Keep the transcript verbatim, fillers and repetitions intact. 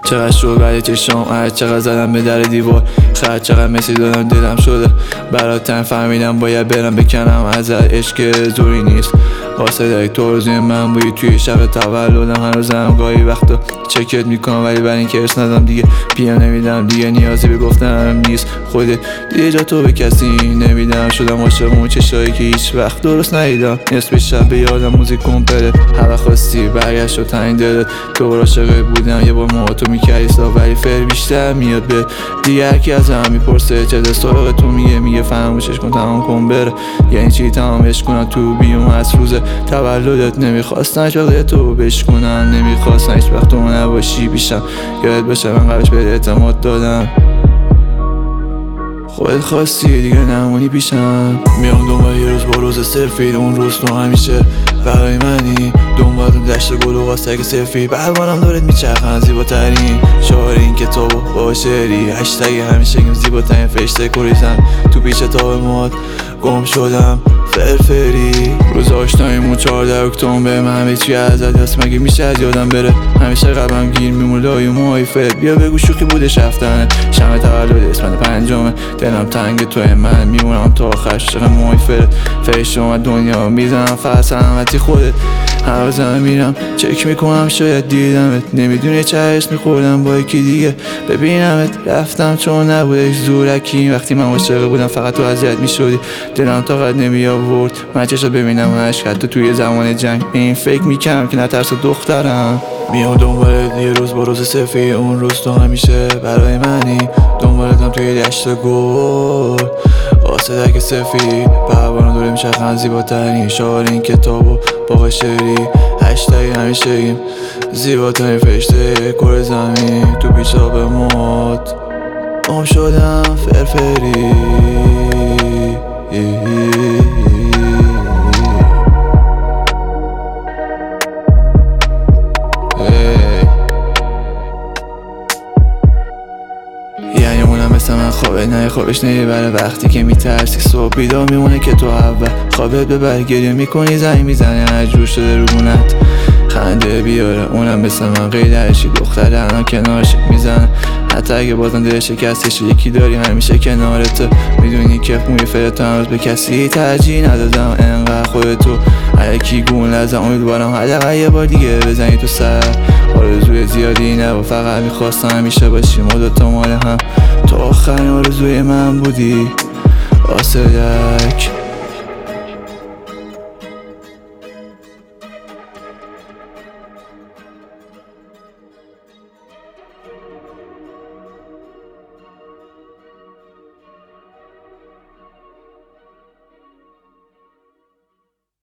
چقدر شد ولی چشم هر چقدر زدم به در دیوار خرد چقدر مثل دادم دلم شده براتن فهمیدم باید برم بکنم ازت عشق زوری نیست واسه یک تو روزی من بودی توی شب تولدم هنوزم گاهی وقتا چکت میکنم ولی برای اینکه ارس ندم دیگه پیم نمیدم دیگه نیازی به گفتنم نیست خودت دیگه جا تو به کسی نمیدم شدم عاشق اون چشایی که هیچ وقت درست ندیدم نصف شب به یادم موزیک کمپله هر خواستی برگشت و تنگ دلت تو عاشق بودم یه بار موهاتو میکردی صاف ولی فر بیشتر میاد به دیگه هرکی از هم میپرسه چه دستاراغ تو میگه میگه فراموشش کن تمام کن بره یعنی چی تمامش کنم تو بیوم از روز تولدت نمیخواستن هیچ وقت تو بشکنن نمیخواستن هیچ وقت تو نباشی پیشم یادت باشه من قبلش بهت اعتماد دادم خودت خواستی دیگه نمونی پیشم میام دنبال یه روز با روز سفید اون روز تو همیشه برای منی دنبال اون دشت گل و قاستک سفید بلوانم دارت میچرخن زیباترین شعار این کتاب با شعری هشتگ همیشه گیم زیباترین فرشته کریزن تو پیش تاب ماد گم شدم فرفری روز آشناییمون چهارده اکتبر من همه چی ازت هست مگه میشه از یادم بره همیشه قلبم گیر میمونه لای موهای فرد بیا بگو شوخی بودش رفتنه شمع تولد اسمت پنجمه دلم تنگ توی من میمونم تا آخر شقه موهای فرد فرشته اومد دنیا میزنم فقط سلامتی خودت هر روزم میرم چک میکنم شاید دیدمت نمیدونی چه حس میخوردم با یکی دیگه ببینمت رفتم چون نبودش زورکی وقتی من عاشق بودم فقط تو اذیت میشدی دلم طاقت نمی آورد من چشات ببینم و عشقت توی زمان جنگ این فکر میکنم که نترس دخترم میام دنبالت یه روز با روز سفید اون روز تو همیشه برای منی دنبالتم توی دشت گل واسه دک سفید پروانه دوره میچرخن زیباترین شعار این کتاب و با شعری هشتگ همیشه ایم زیباترین فرشته کره زمین تو پیشا به مد گم شدم فرفری یعنی اونم مثل من خوابه نه خوابش نمیبره وقتی که میترسی صبح بیدار میمونه که تو اول خوابت ببر گریه میکنی زنگ میزنی هر جور شده روبونت خنده بیاره اونم مثل من غیرشی دختر الان کنارش میزنه حتی اگه بازم دل شکستش یکی داری همیشه کنارت میدونی که موی فرت هنوز به کسی ترجیح ندادم انقدر خودتو الکی گون لازم امیدوارم حداقل یه بار دیگه بزنی تو سر آرزوی زیادی نبا فقط میخواستم همیشه باشیم ما دوتا مال هم تو آخرین آرزوی من بودی آسدک